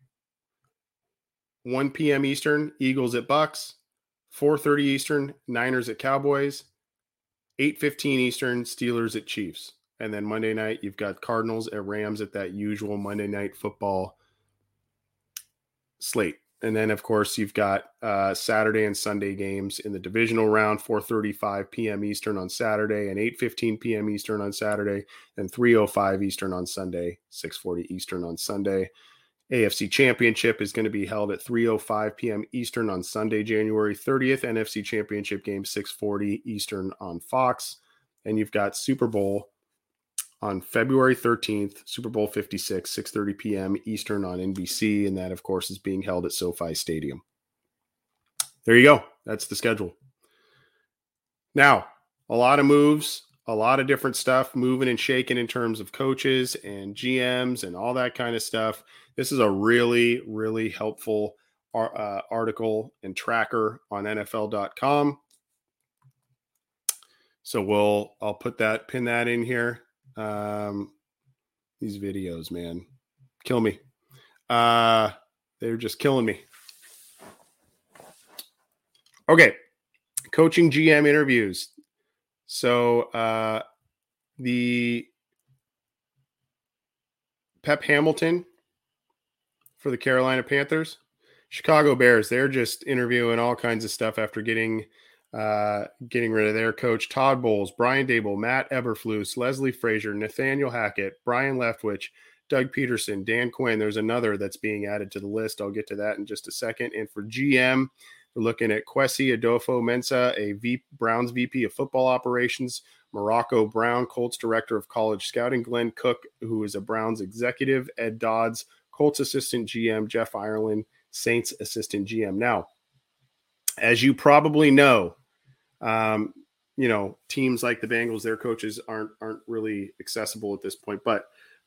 1 p.m. Eastern, Eagles at Bucks. 4:30 Eastern, Niners at Cowboys. 8:15 Eastern, Steelers at Chiefs. And then Monday night, you've got Cardinals at Rams at that usual Monday night football slate. And then, of course, you've got Saturday and Sunday games in the divisional round, 4:35 p.m. Eastern on Saturday and 8:15 p.m. Eastern on Saturday and 3:05 Eastern on Sunday, 6:40 Eastern on Sunday. AFC Championship is going to be held at 3:05 p.m. Eastern on Sunday, January 30th. NFC Championship game, 6:40 Eastern on Fox. And you've got Super Bowl on February 13th, Super Bowl 56, 6:30 p.m. Eastern on NBC, and that, of course, is being held at SoFi Stadium. There you go. That's the schedule. Now, a lot of moves, a lot of different stuff moving and shaking in terms of coaches and GMs and all that kind of stuff. This is a really, really helpful article and tracker on NFL.com. So I'll pin that in here. These videos, man, kill me. They're just killing me. Okay. Coaching GM interviews. So the Pep Hamilton for the Carolina Panthers, Chicago Bears, they're just interviewing all kinds of stuff after getting rid of their coach. Todd Bowles, Brian Daboll, Matt Eberflus, Leslie Frazier, Nathaniel Hackett, Brian Leftwich, Doug Peterson, Dan Quinn. There's another that's being added to the list. I'll get to that in just a second. And for GM, we're looking at Kwesi Adofo-Mensah, Browns VP of Football Operations, Morocco Brown, Colts Director of College Scouting, Glenn Cook, who is a Browns executive, Ed Dodds, Colts Assistant GM, Jeff Ireland, Saints Assistant GM. Now, as you probably know, teams like the Bengals, their coaches aren't really accessible at this point, but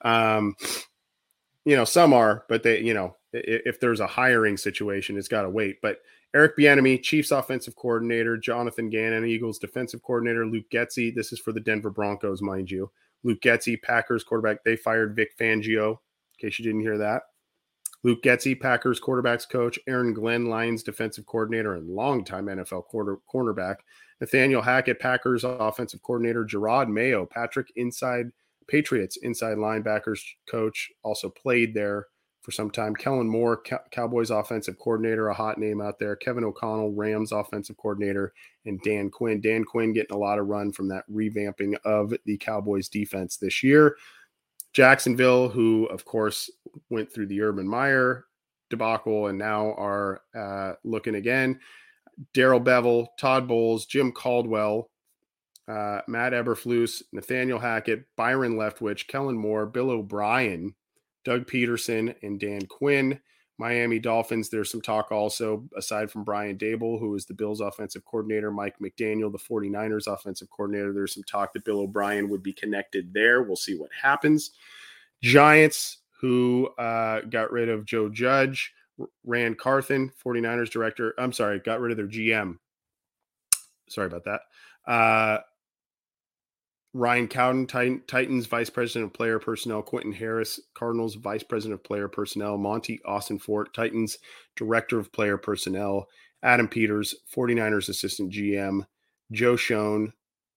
some are, but they, if there's a hiring situation, it's got to wait. But Eric Bieniemy, Chiefs offensive coordinator, Jonathan Gannon, Eagles defensive coordinator, Luke Getsy. This is for the Denver Broncos, mind you. Luke Getsy, Packers quarterback. They fired Vic Fangio, in case you didn't hear that. Luke Getsy, Packers quarterbacks coach. Aaron Glenn, Lions defensive coordinator and longtime NFL cornerback. Nathaniel Hackett, Packers offensive coordinator. Gerard Mayo, Patriots inside linebackers coach, also played there for some time. Kellen Moore, Cowboys offensive coordinator, a hot name out there. Kevin O'Connell, Rams offensive coordinator, and Dan Quinn. Dan Quinn getting a lot of run from that revamping of the Cowboys defense this year. Jacksonville, who, of course, went through the Urban Meyer debacle and now are looking again. Darrell Bevell, Todd Bowles, Jim Caldwell, Matt Eberflus, Nathaniel Hackett, Byron Leftwich, Kellen Moore, Bill O'Brien, Doug Peterson, and Dan Quinn. Miami Dolphins, there's some talk also, aside from Brian Daboll, who is the Bills offensive coordinator, Mike McDaniel, the 49ers offensive coordinator. There's some talk that Bill O'Brien would be connected there. We'll see what happens. Giants, who got rid of Joe Judge, Rand Carthen, 49ers director. I'm sorry, got rid of their GM. Sorry about that. Ryan Cowden, Titans Vice President of Player Personnel. Quentin Harris, Cardinals Vice President of Player Personnel. Monty Austin-Fort, Titans Director of Player Personnel. Adam Peters, 49ers Assistant GM. Joe Schoen,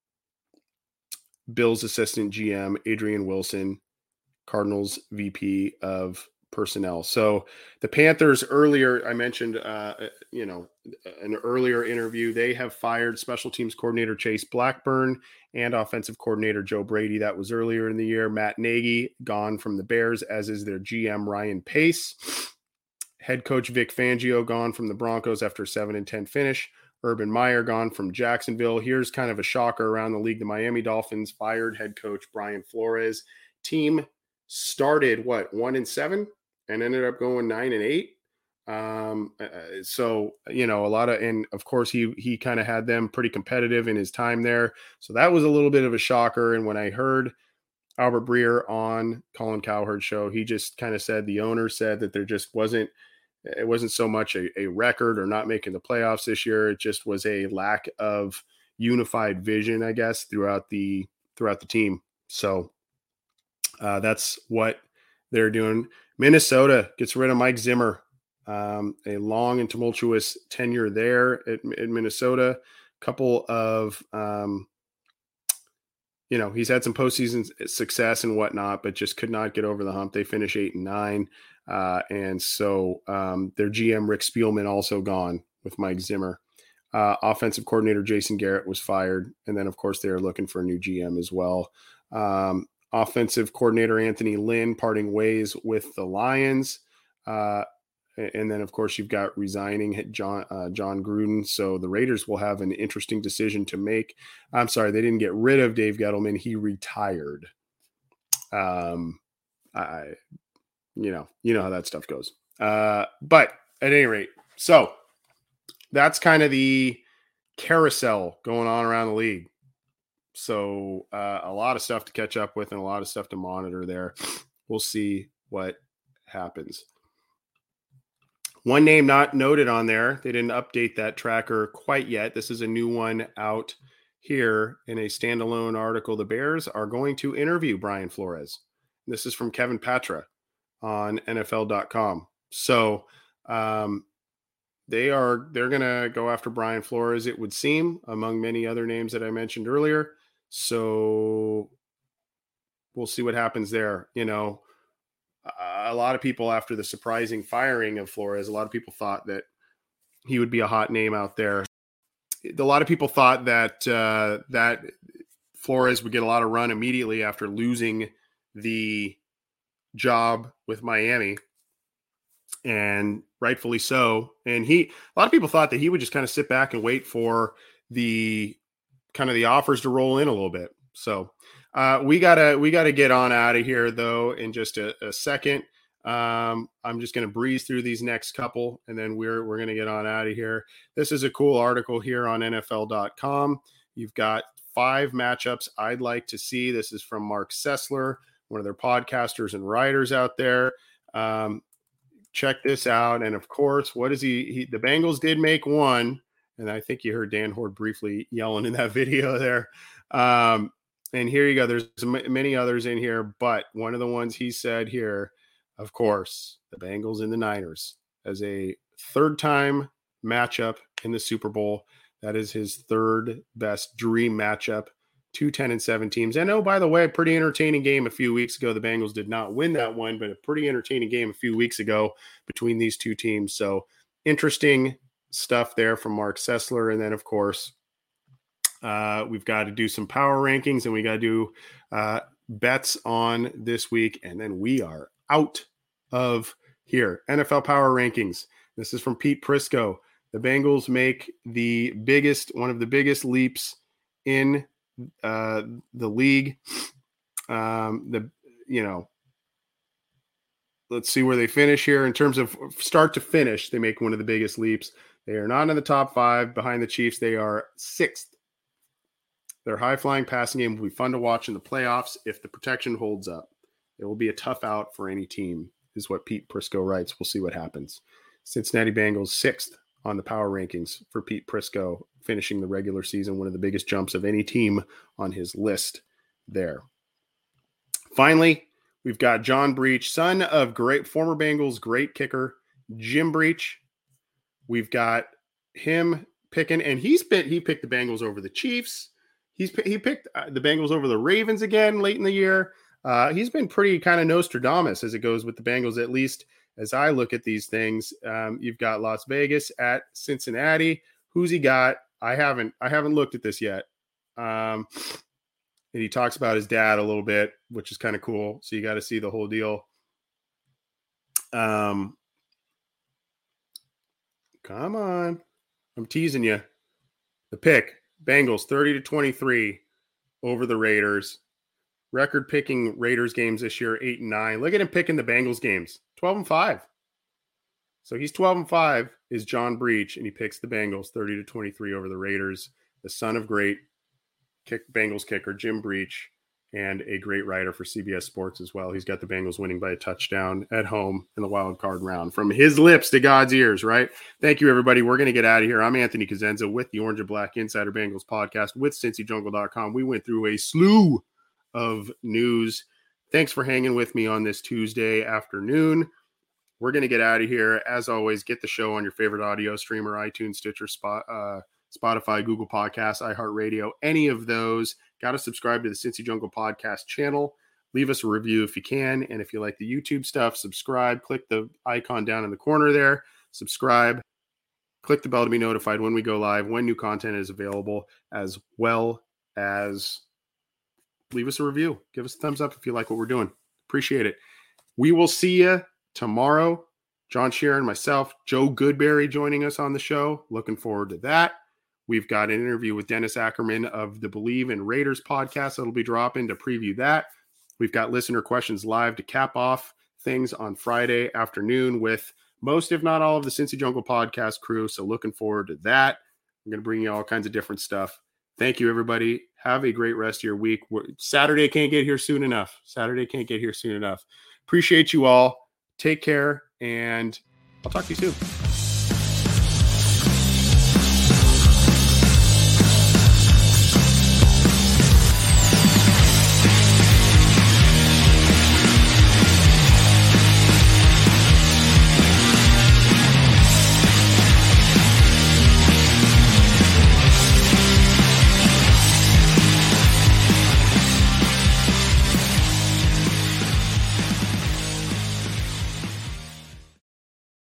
Bills Assistant GM. Adrian Wilson, Cardinals VP of Personnel. So the Panthers earlier, I mentioned, an earlier interview, they have fired special teams coordinator Chase Blackburn and offensive coordinator Joe Brady. That was earlier in the year. Matt Nagy gone from the Bears, as is their GM Ryan Pace. Head coach Vic Fangio gone from the Broncos after a 7-10 finish. Urban Meyer gone from Jacksonville. Here's kind of a shocker around the league. The Miami Dolphins fired head coach Brian Flores. Team started 1-7 and ended up going 9-8. So, a lot of, and of course he kind of had them pretty competitive in his time there. So that was a little bit of a shocker. And when I heard Albert Breer on Colin Cowherd's show, he just kind of said, the owner said that there just wasn't so much a record or not making the playoffs this year. It just was a lack of unified vision, I guess, throughout the team. So that's what they're doing. Minnesota gets rid of Mike Zimmer. A long and tumultuous tenure there at Minnesota. Couple of, he's had some postseason success and whatnot, but just could not get over the hump. They finish 8-9. And so their GM, Rick Spielman, also gone with Mike Zimmer. Offensive coordinator Jason Garrett was fired. And then, of course, they are looking for a new GM as well. Offensive coordinator Anthony Lynn parting ways with the Lions. And then, of course, you've got resigning John Gruden. So the Raiders will have an interesting decision to make. I'm sorry, they didn't get rid of Dave Gettleman. He retired. I, you know how that stuff goes. But at any rate, so that's kind of the carousel going on around the league. So a lot of stuff to catch up with and a lot of stuff to monitor there. We'll see what happens. One name not noted on there, they didn't update that tracker quite yet. This is a new one out here in a standalone article. The Bears are going to interview Brian Flores. This is from Kevin Patra on NFL.com. So they're going to go after Brian Flores, it would seem, among many other names that I mentioned earlier. So we'll see what happens there. You know, a lot of people, after the surprising firing of Flores, a lot of people thought that he would be a hot name out there. A lot of people thought that that Flores would get a lot of run immediately after losing the job with Miami, and rightfully so. And a lot of people thought that he would just kind of sit back and wait for the offers to roll in a little bit. So we gotta get on out of here though in just a second. I'm just gonna breeze through these next couple, and then we're gonna get on out of here. This is a cool article here on NFL.com. You've got 5 matchups I'd like to see. This is from Mark Sessler, one of their podcasters and writers out there. Check this out. And of course, what is the Bengals did make one, and I think you heard Dan Horde briefly yelling in that video there. And here you go. There's many others in here, but one of the ones he said here, of course, the Bengals and the Niners as a third-time matchup in the Super Bowl. That is his third best dream matchup. 2 10-7 teams. And oh, by the way, a pretty entertaining game a few weeks ago. The Bengals did not win that one, but a pretty entertaining game a few weeks ago between these two teams. So interesting stuff there from Mark Sessler. And then, of course, we've got to do some power rankings, and we got to do bets on this week. And then we are out of here. NFL power rankings. This is from Pete Prisco. The Bengals make one of the biggest leaps in the league. Let's see where they finish here in terms of start to finish. They make one of the biggest leaps. They are not in the top 5 behind the Chiefs. They are 6th. Their high-flying passing game will be fun to watch in the playoffs if the protection holds up. It will be a tough out for any team, is what Pete Prisco writes. We'll see what happens. Cincinnati Bengals 6th on the power rankings for Pete Prisco, finishing the regular season, one of the biggest jumps of any team on his list there. Finally, we've got John Breach, son of former Bengals great kicker Jim Breach. We've got him picking, and he picked the Bengals over the Chiefs. He picked the Bengals over the Ravens again late in the year. He's been pretty kind of Nostradamus as it goes with the Bengals, at least as I look at these things. You've got Las Vegas at Cincinnati. Who's he got? I haven't looked at this yet. And he talks about his dad a little bit, which is kind of cool. So you got to see the whole deal. Come on. I'm teasing you. The pick, Bengals 30-23 over the Raiders. Record picking Raiders games this year, 8-9. Look at him picking the Bengals games, 12-5. So he's 12-5 is John Breach, and he picks the Bengals 30-23 over the Raiders. The son of great Bengals kicker Jim Breach, and a great writer for CBS Sports as well. He's got the Bengals winning by a touchdown at home in the wild card round. From his lips to God's ears, right? Thank you, everybody. We're going to get out of here. I'm Anthony Cosenza with the Orange and Black Insider Bengals podcast with CincyJungle.com. We went through a slew of news. Thanks for hanging with me on this Tuesday afternoon. We're going to get out of here. As always, get the show on your favorite audio streamer, iTunes, Stitcher, Spotify, Google Podcasts, iHeartRadio, any of those. Got to subscribe to the Cincy Jungle podcast channel. Leave us a review if you can. And if you like the YouTube stuff, subscribe. Click the icon down in the corner there. Subscribe. Click the bell to be notified when we go live, when new content is available, as well as leave us a review. Give us a thumbs up if you like what we're doing. Appreciate it. We will see you tomorrow. John Sheeran, myself, Joe Goodberry joining us on the show. Looking forward to that. We've got an interview with Dennis Ackerman of the Believe in Raiders podcast that'll be dropping to preview that. We've got listener questions live to cap off things on Friday afternoon with most, if not all, of the Cincy Jungle podcast crew. So looking forward to that. I'm going to bring you all kinds of different stuff. Thank you, everybody. Have a great rest of your week. Saturday can't get here soon enough. Appreciate you all. Take care, and I'll talk to you soon.